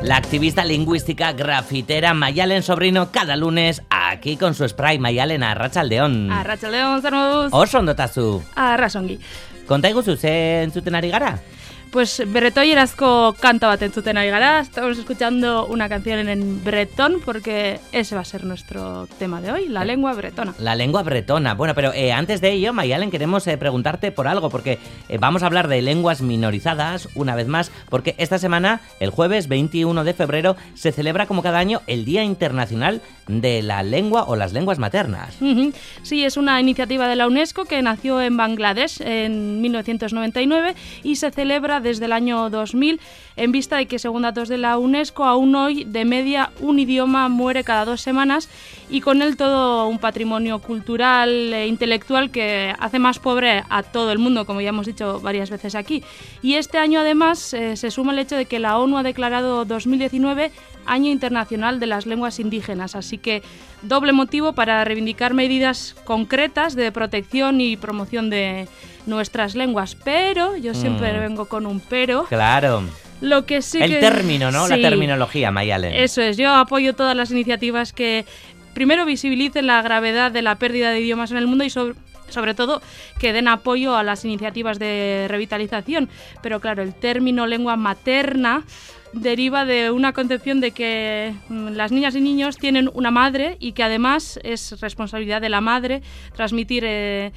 La activista lingüística grafitera Maialen Sobrino cada lunes aquí con su spray. Maialen, arratsaldeon. Arratsaldeon, zer moduz? Oso ondo tazu. Arrasongi. Konta iguzu, ze entzuten ari gara? Pues bretoierazko kanta bat entzuten ari gara. Estamos escuchando una canción en bretón porque ese va a ser nuestro tema de hoy, la lengua bretona. La lengua bretona. Bueno, pero antes de ello, Maialen, queremos preguntarte por algo, porque vamos a hablar de lenguas minorizadas una vez más, porque esta semana, el jueves 21 de febrero, se celebra como cada año el Día Internacional de la Lengua o las Lenguas Maternas. Sí, es una iniciativa de la UNESCO que nació en Bangladesh en 1999 y se celebra desde el año 2000, en vista de que, según datos de la UNESCO, aún hoy de media un idioma muere cada 2 semanas y con él todo un patrimonio cultural e intelectual que hace más pobre a todo el mundo, como ya hemos dicho varias veces aquí. Y este año, además, se suma el hecho de que la ONU ha declarado 2019 Año Internacional de las Lenguas Indígenas, así que doble motivo para reivindicar medidas concretas de protección y promoción de nuestras lenguas. Pero, yo siempre vengo con un pero. Claro. Lo que sí el término, ¿no? Sí, la terminología, Maialen. Eso es, yo apoyo todas las iniciativas que primero visibilicen la gravedad de la pérdida de idiomas en el mundo y sobre todo que den apoyo a las iniciativas de revitalización. Pero claro, el término lengua materna deriva de una concepción de que las niñas y niños tienen una madre y que además es responsabilidad de la madre transmitir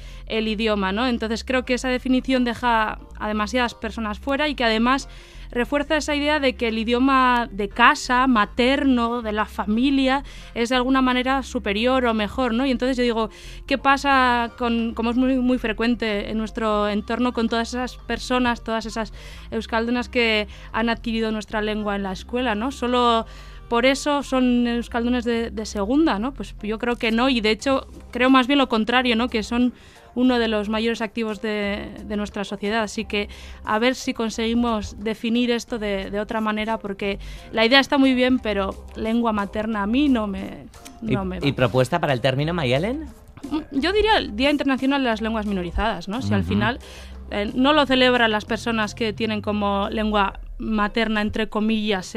el idioma, ¿no? Entonces creo que esa definición deja a demasiadas personas fuera y que además refuerza esa idea de que el idioma de casa, materno, de la familia, es de alguna manera superior o mejor, ¿no? Y entonces yo digo, ¿qué pasa como es muy frecuente en nuestro entorno, con todas esas personas, todas esas euskaldunas que han adquirido nuestra lengua en la escuela, ¿no? Solo por eso son euskaldunes de segunda, ¿no? Pues yo creo que no, y de hecho creo más bien lo contrario, ¿no? Que son uno de los mayores activos de nuestra sociedad. Así que a ver si conseguimos definir esto de otra manera, porque la idea está muy bien, pero lengua materna a mí no me va. ¿Y propuesta para el término, Maialen? Yo diría el Día Internacional de las Lenguas Minorizadas, ¿no? Si al final no lo celebran las personas que tienen como lengua materna, entre comillas,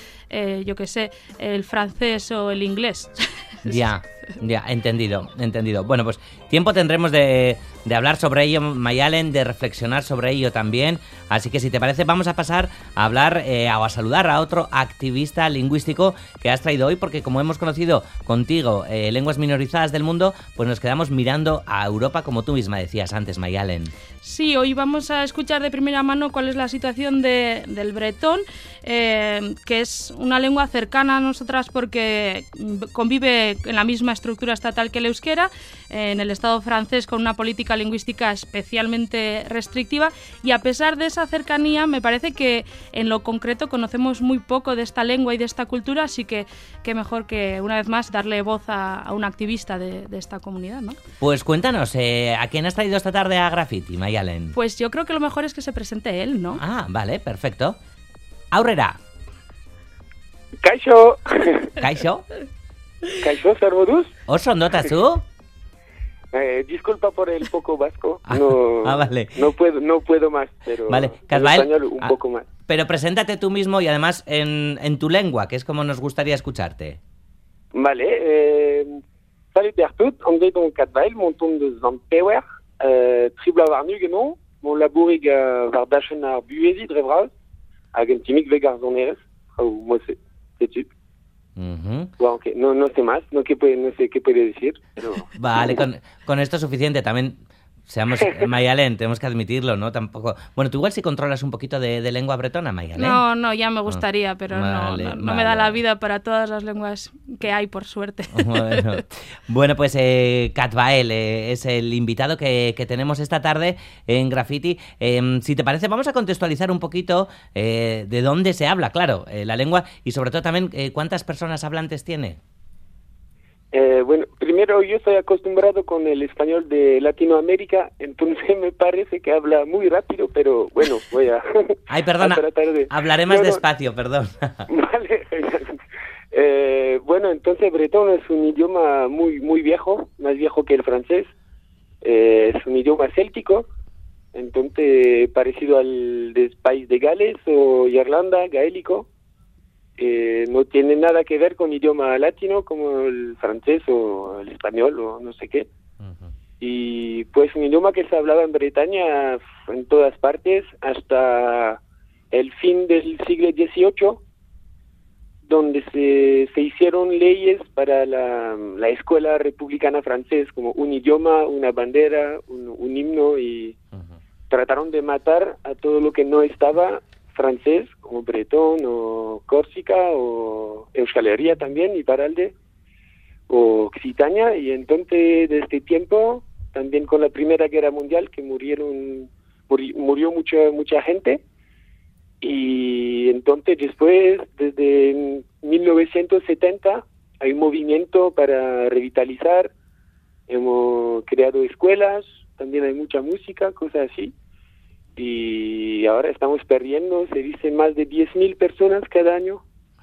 yo qué sé, el francés o el inglés. Ya, entendido. Bueno, pues tiempo tendremos de hablar sobre ello, Maialen, de reflexionar sobre ello también. Así que si te parece, vamos a pasar a hablar o a saludar a otro activista lingüístico que has traído hoy, porque como hemos conocido contigo lenguas minorizadas del mundo, pues nos quedamos mirando a Europa, como tú misma decías antes, Maialen. Sí, hoy vamos a escuchar de primera mano cuál es la situación del bretón, que es una lengua cercana a nosotras porque convive en la misma estructura estatal que el euskera, en el Estado francés, con una política lingüística especialmente restrictiva, y a pesar de esa cercanía me parece que en lo concreto conocemos muy poco de esta lengua y de esta cultura, así que qué mejor que una vez más darle voz a un activista de esta comunidad, ¿no? Pues cuéntanos, ¿a quién has traído esta tarde a Graffiti, Maialen? Pues yo creo que lo mejor es que se presente él, ¿no? Ah, vale, perfecto. Aurrera. Kaixo. Kaixo. Kaixo, zer moduz? Oso ondo tazu? Disculpa por el poco vasco. Vale. No puedo más, pero vale. en español un poco más. Pero preséntate tú mismo y además en tu lengua, que es como nos gustaría escucharte. Vale. Salut Bertut, onde don Katvail, monton de Zampewer, tribla war nu geno, mon laborig var dachen ar buezi drevraz, hag en timik vegar zoneres, moi c'est tu. Bueno, okay. No sé más, no sé qué puede decir, pero... Vale, con esto es suficiente. También, seamos Maialen, tenemos que admitirlo, ¿no? Tampoco... Bueno, tú igual sí controlas un poquito de lengua bretona, Maialen. No, ya me gustaría, pero vale, no me da la vida para todas las lenguas que hay, por suerte. Bueno, pues Katvael es el invitado que tenemos esta tarde en Graffiti. Si te parece, vamos a contextualizar un poquito de dónde se habla, claro, la lengua, y sobre todo también cuántas personas hablantes tiene. Bueno, primero yo estoy acostumbrado con el español de Latinoamérica, entonces me parece que habla muy rápido, pero bueno, voy a... Ay, perdona, hablaré más despacio, perdón. Vale. Bueno, entonces bretón es un idioma muy viejo, más viejo que el francés. Es un idioma céltico, entonces parecido al del país de Gales o Irlanda, gaélico. no tiene nada que ver con idioma latino como el francés o el español o no sé qué. Y pues un idioma que se hablaba en Bretaña en todas partes hasta el fin del siglo XVIII, donde se hicieron leyes para la escuela republicana francés, como un idioma, una bandera, un himno, y trataron de matar a todo lo que no estaba francés, como bretón o Córcega o Euskal Herria también, y Paralde, o Occitania, y entonces de este tiempo, también con la Primera Guerra Mundial, que murió mucha gente, y entonces después, desde 1970, hay un movimiento para revitalizar, hemos creado escuelas, también hay mucha música, cosas así, y ahora estamos perdiendo, se dice, más de 10.000 personas cada año,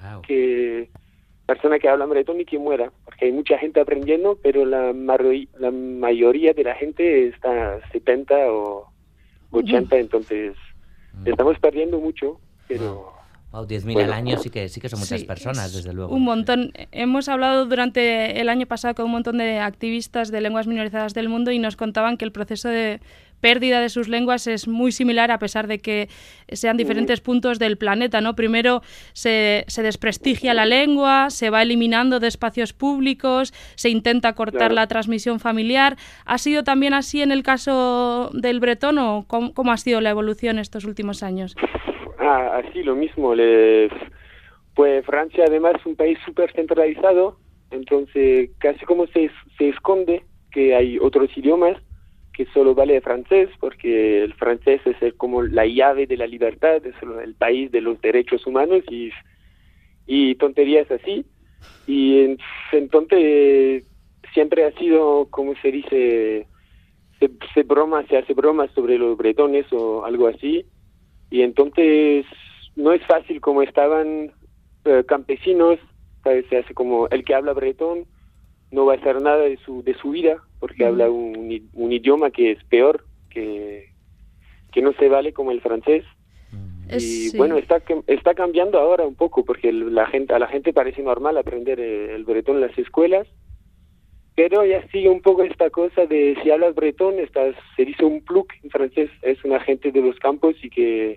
personas que hablan bretón y que muera, porque hay mucha gente aprendiendo, pero la mayoría de la gente está 70 o 80, entonces estamos perdiendo mucho, pero... 10.000 al año sí que son muchas personas, desde luego. Un montón. Hemos hablado durante el año pasado con un montón de activistas de lenguas minorizadas del mundo y nos contaban que el proceso de pérdida de sus lenguas es muy similar a pesar de que sean diferentes puntos del planeta, ¿no? Primero se desprestigia la lengua, se va eliminando de espacios públicos, se intenta cortar la transmisión familiar. ¿Ha sido también así en el caso del bretón o cómo ha sido la evolución estos últimos años? Así lo mismo. Pues Francia además es un país súper centralizado, entonces casi como se esconde que hay otros idiomas que solo vale el francés, porque el francés es como la llave de la libertad, es el país de los derechos humanos y tonterías así. Y entonces siempre ha sido, como se dice, se hace bromas sobre los bretones o algo así. Y entonces no es fácil como estaban campesinos, ¿sabes? Se hace como el que habla bretón no va a hacer nada de su vida porque habla un idioma que es peor, que no se vale como el francés. Y bueno, está cambiando ahora un poco porque a la gente parece normal aprender el bretón en las escuelas, pero ya sigue un poco esta cosa de si hablas bretón, se dice un pluk en francés, es una gente de los campos y que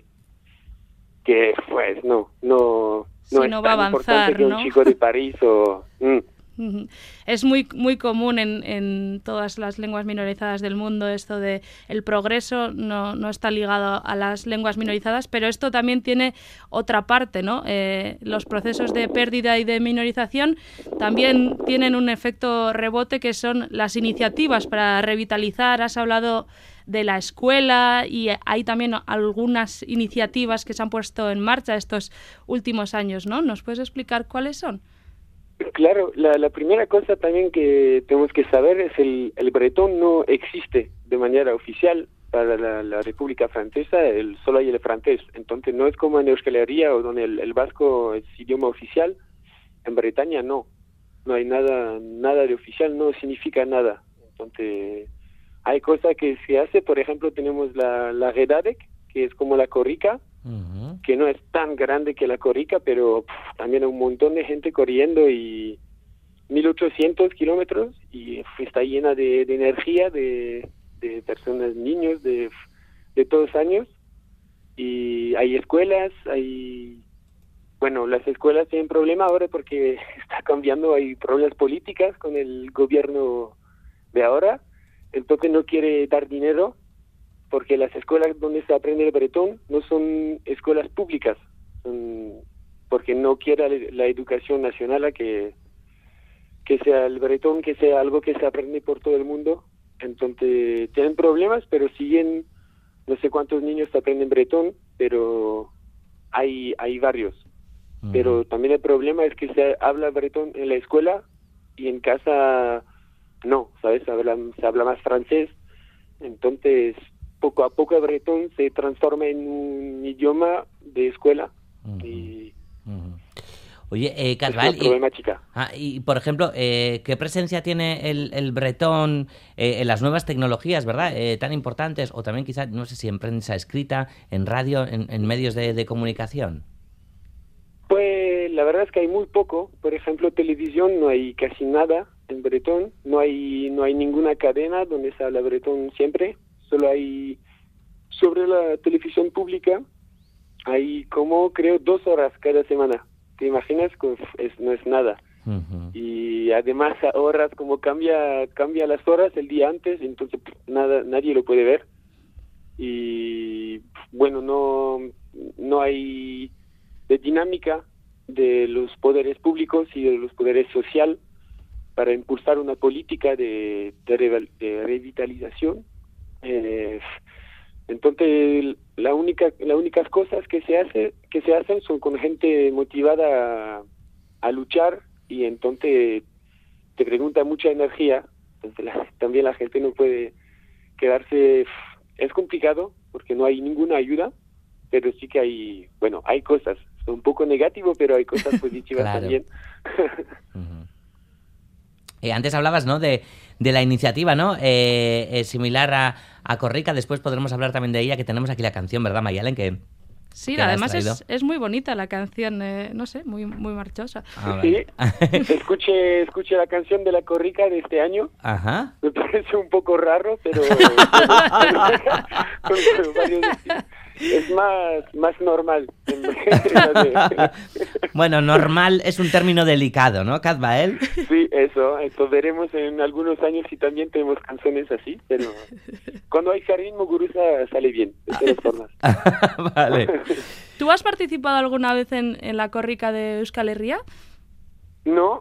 pues no es no va a tan avanzar, importante que un chico de París o... Es muy muy común en todas las lenguas minorizadas del mundo esto de el progreso no está ligado a las lenguas minorizadas, pero esto también tiene otra parte, ¿no? Los procesos de pérdida y de minorización también tienen un efecto rebote que son las iniciativas para revitalizar. Has hablado de la escuela y hay también algunas iniciativas que se han puesto en marcha estos últimos años, ¿no? ¿Nos puedes explicar cuáles son? Claro, la primera cosa también que tenemos que saber es el bretón no existe de manera oficial para la República Francesa, solo hay el francés. Entonces no es como en Euskal Herria o donde el vasco es idioma oficial. En Bretaña no hay nada de oficial, no significa nada. Entonces hay cosas que se hace, por ejemplo tenemos la Redadec, que es como la corrica, que no es tan grande que la corrica, pero también hay un montón de gente corriendo y 1.800 kilómetros y está llena de energía, de personas, niños de todos años, y hay escuelas, las escuelas tienen problema ahora porque está cambiando, hay problemas políticas con el gobierno de ahora, entonces no quiere dar dinero porque las escuelas donde se aprende el bretón no son escuelas públicas, porque no quiere la educación nacional a que sea el bretón, que sea algo que se aprende por todo el mundo. Entonces tienen problemas, pero siguen, no sé cuántos niños aprenden bretón, pero hay varios. Pero también el problema es que se habla bretón en la escuela y en casa no, ¿sabes? Se habla más francés, entonces poco a poco el bretón se transforma en un idioma de escuela. Oye, Carval, es un problema, chica. Y por ejemplo, ¿qué presencia tiene el bretón en las nuevas tecnologías, verdad? Tan importantes, o también quizás, no sé si en prensa escrita, en radio, en medios de comunicación. Pues la verdad es que hay muy poco. Por ejemplo, televisión no hay casi nada en bretón. No hay ninguna cadena donde se habla bretón siempre. Solo hay, sobre la televisión pública, hay como, creo, 2 horas cada semana. ¿Te imaginas? No es nada. Ujú. Y además ahora como cambia las horas el día antes, entonces nadie lo puede ver. Y bueno, no hay de dinámica de los poderes públicos y de los poderes social para impulsar una política de revitalización. Entonces las únicas cosas que se hacen son con gente motivada a luchar, y entonces te pregunta mucha energía. Entonces también la gente no puede quedarse. Es complicado porque no hay ninguna ayuda, pero sí que hay cosas. Es un poco negativo, pero hay cosas positivas Claro. también. Ujú. Antes hablabas, ¿no?, de la iniciativa, ¿no? Similar a Corrica. Después podremos hablar también de ella, que tenemos aquí la canción, ¿verdad, Mayalen? Sí, ¿Qué le has además traído? es muy bonita la canción, no sé, muy marchosa. Ah, Sí, vale. escuché la canción de la Corrica de este año. Ajá. Me parece un poco raro, pero es más normal. Bueno, normal es un término delicado, ¿no, Cadbael? Sí, eso veremos en algunos años si también tenemos canciones así, pero cuando hay jardín Muguruza sale bien, de todas formas. Vale. ¿Tú has participado alguna vez en la Corrica de Euskal Herria? No,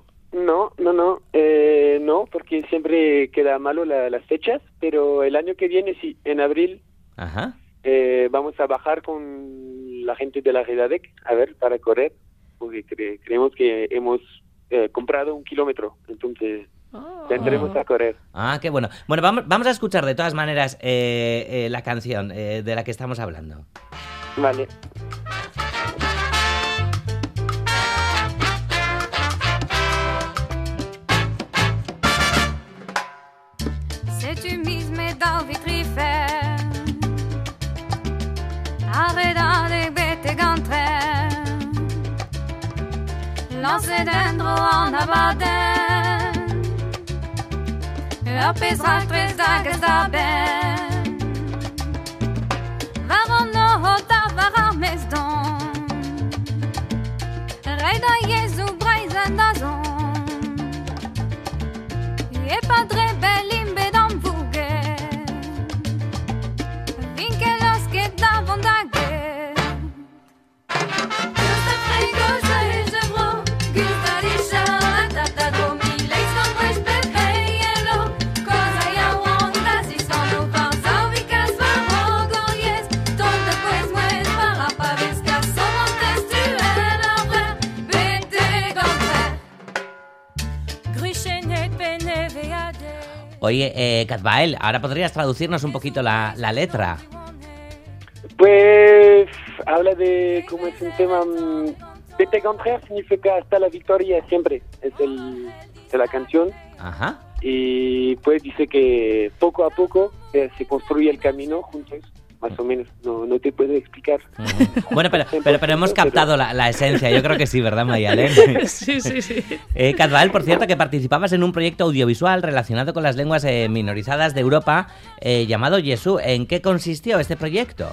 porque siempre queda malo las fechas, pero el año que viene, sí, en abril, Ajá. vamos a bajar con la gente de la Redadec, a ver, para correr, porque creemos que hemos comprado 1 kilómetro, entonces tendremos a correr. Ah, qué bueno. Bueno, vamos a escuchar de todas maneras la canción de la que estamos hablando. Vale. C'est une mise medal vitrifer Arreda de bete gantre Lance dentro en abaden Apesar 3 dagas da ben Varon no hota varar mesdon Reida Jesu braisa dazon E padre belim bedam vuge Vinke los que davan dage Gusta frigo se bro Gusta lisha tata domi leis con pues pepe yelo Cosa ya wanda si son no panza ubicas varo goyes Tonta pues mues para pavisca somos testuel après Bete gantre Gruchenet beneveade Oye, Cadbael, ahora podrías traducirnos un poquito la letra. Pues habla de cómo es un tema. Bete contraire significa hasta la victoria siempre, es de la canción. Ajá. Y pues dice que poco a poco se construye el camino juntos, más o menos. No te puedo explicar. Ujú. Bueno, pero hemos captado la esencia. Yo creo que sí, ¿verdad, Mayalen? Sí. Cadbael, por cierto, que participabas en un proyecto audiovisual relacionado con las lenguas minorizadas de Europa llamado Jesús. ¿En qué consistió este proyecto?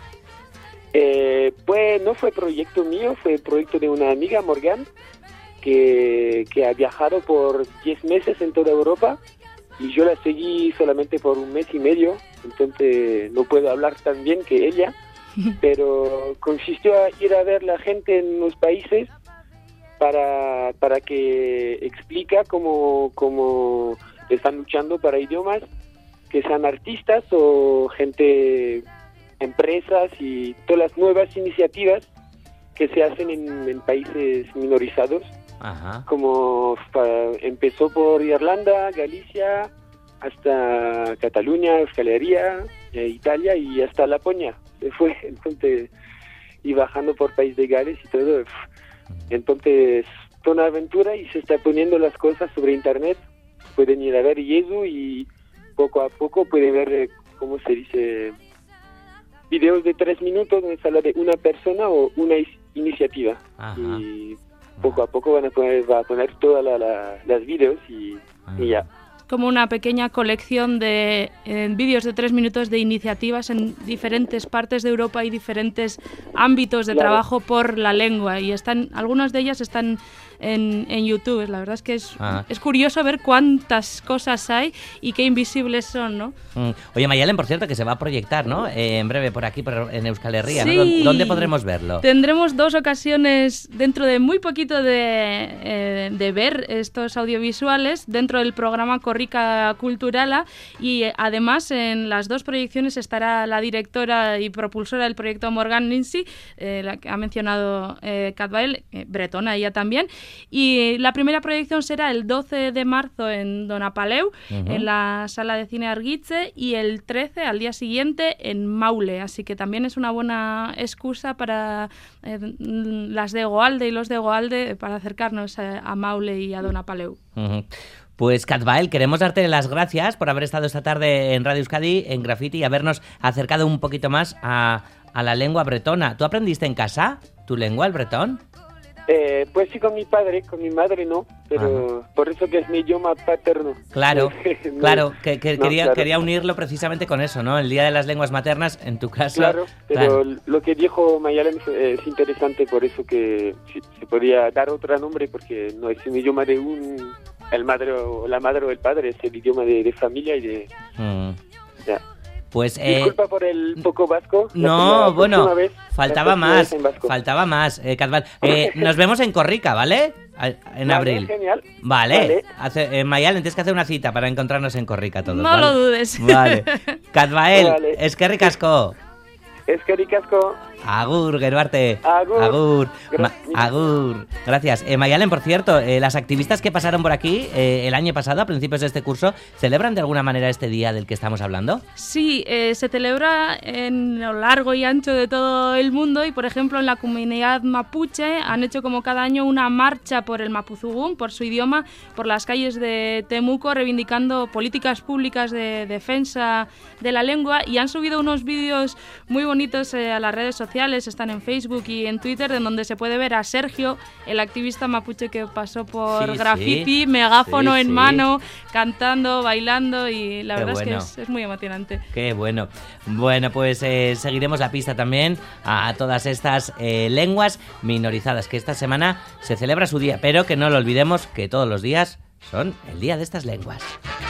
Pues no fue proyecto mío, fue proyecto de una amiga, Morgan, que ha viajado por 10 meses en toda Europa, y yo la seguí solamente por 1 mes y medio, entonces no puedo hablar tan bien que ella, pero consistió a ir a ver la gente en los países para que explica cómo están luchando para idiomas, que sean artistas o gente, empresas y todas las nuevas iniciativas que se hacen en países minorizados. Ajá. Como empezó por Irlanda, Galicia, hasta Cataluña, Euskal Herria, Italia y hasta Laponia. Se fue, entonces, y bajando por País de Gales y todo. Entonces, toda una aventura, y se está poniendo las cosas sobre internet. Pueden ir a ver Jesús y poco a poco pueden ver, ¿cómo se dice? Videos de 3 minutos donde se habla de una persona o una iniciativa. Ajá. Y poco a poco va a poner todas las vídeos y ya. Como una pequeña colección de vídeos de 3 minutos de iniciativas en diferentes partes de Europa y diferentes ámbitos de Claro. trabajo por la lengua. Y algunas de ellas están en YouTube. La verdad es que es curioso ver cuántas cosas hay y qué invisibles son, ¿no? Oye, Mayalen, por cierto, que se va a proyectar, ¿no? En breve por aquí, en Euskal Herria, Sí. ¿no? ¿Dónde podremos verlo? Tendremos 2 ocasiones dentro de muy poquito de ver estos audiovisuales dentro del programa Korrika Kulturala y además en las 2 proyecciones estará la directora y propulsora del proyecto Morgan Lindsay, la que ha mencionado Kat Bael, bretona ella también, y la primera proyección será el 12 de marzo en Donapaleu, en la sala de cine Argitze, y el 13 al día siguiente en Maule, así que también es una buena excusa para las de Goalde y los de Goalde para acercarnos a Maule y a Donapaleu. Pues Kat Bael, queremos darte las gracias por haber estado esta tarde en Radio Euskadi, en Graffiti, y habernos acercado un poquito más a la lengua bretona. ¿Tú aprendiste en casa tu lengua, el bretón? Pues sí, con mi padre, con mi madre no, pero por eso que es mi idioma paterno. Claro, No, claro, claro. quería unirlo precisamente con eso, ¿no? El Día de las Lenguas Maternas, en tu caso. Claro, pero lo que dijo Mayalen es interesante, por eso que se podría dar otro nombre, porque no es un idioma de el madre o la madre o el padre, es el idioma de familia y de... Ya. Pues, disculpa por el poco vasco. No, bueno, vez, faltaba más, Kat Bael. Nos vemos en Korrika, ¿vale? En abril. Genial. Vale. Mayalen, tienes que hacer una cita para encontrarnos en Korrika todos. No ¿vale? lo dudes. Vale. Kat Bael, Vale. eskerrik asko. Eskerrik asko. Agur, Geruarte. Agur. Agur. Gracias. Mayalen, por cierto, las activistas que pasaron por aquí el año pasado, a principios de este curso, ¿celebran de alguna manera este día del que estamos hablando? Sí, se celebra en lo largo y ancho de todo el mundo y, por ejemplo, en la comunidad mapuche han hecho como cada año una marcha por el mapuzugún, por su idioma, por las calles de Temuco, reivindicando políticas públicas de defensa de la lengua, y han subido unos vídeos muy bonitos a las redes sociales, están en Facebook y en Twitter, en donde se puede ver a Sergio, el activista mapuche que pasó por graffiti, megáfono en mano, cantando, bailando, y la verdad es que es muy emocionante. Qué bueno. Bueno, pues seguiremos la pista también a todas estas lenguas minorizadas, que esta semana se celebra su día, pero que no lo olvidemos que todos los días son el día de estas lenguas.